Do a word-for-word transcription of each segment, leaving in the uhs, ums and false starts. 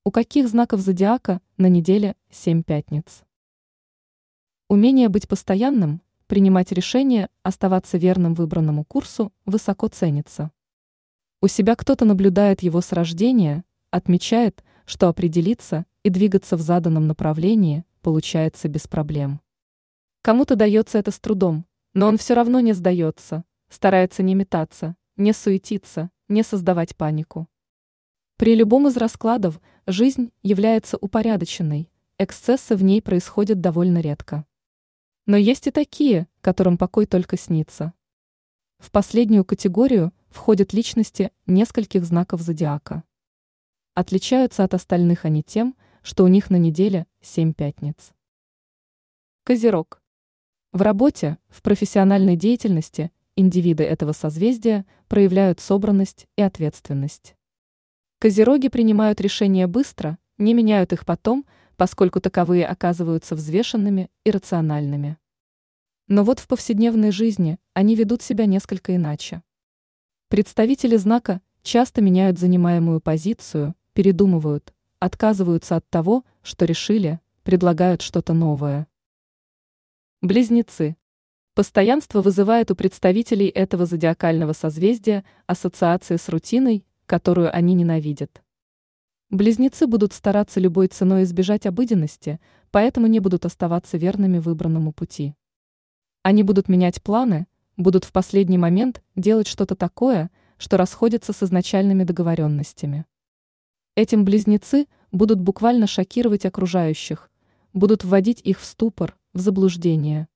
У каких знаков зодиака на неделе семь пятниц? Умение быть постоянным, принимать решения, оставаться верным выбранному курсу высоко ценится. У себя кто-то наблюдает его с рождения, отмечает, что определиться и двигаться в заданном направлении получается без проблем. Кому-то дается это с трудом, но он все равно не сдается, старается не метаться, не суетиться, не создавать панику. При любом из раскладов жизнь является упорядоченной, эксцессы в ней происходят довольно редко. Но есть и такие, которым покой только снится. В последнюю категорию входят личности нескольких знаков зодиака. Отличаются от остальных они тем, что у них на неделе семь пятниц. Козерог. В работе, в профессиональной деятельности индивиды этого созвездия проявляют собранность и ответственность. Козероги принимают решения быстро, не меняют их потом, поскольку таковые оказываются взвешенными и рациональными. Но вот в повседневной жизни они ведут себя несколько иначе. Представители знака часто меняют занимаемую позицию, передумывают, отказываются от того, что решили, предлагают что-то новое. Близнецы. Постоянство вызывает у представителей этого зодиакального созвездия ассоциации с рутиной, которую они ненавидят. Близнецы будут стараться любой ценой избежать обыденности, поэтому не будут оставаться верными выбранному пути. Они будут менять планы, будут в последний момент делать что-то такое, что расходится с изначальными договоренностями. Этим близнецы будут буквально шокировать окружающих, будут вводить их в ступор, в заблуждение.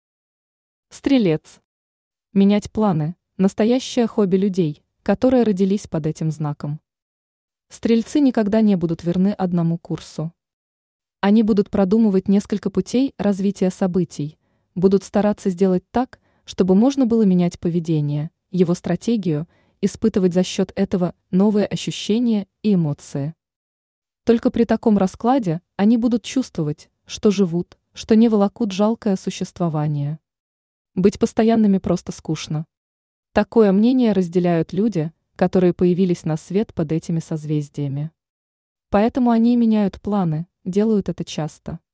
Стрелец. Менять планы – настоящее хобби людей, которые родились под этим знаком. Стрельцы никогда не будут верны одному курсу. Они будут продумывать несколько путей развития событий, будут стараться сделать так, чтобы можно было менять поведение, его стратегию, испытывать за счет этого новые ощущения и эмоции. Только при таком раскладе они будут чувствовать, что живут, что не волокут жалкое существование. Быть постоянными просто скучно. Такое мнение разделяют люди, которые появились на свет под этими созвездиями. Поэтому они меняют планы, делают это часто.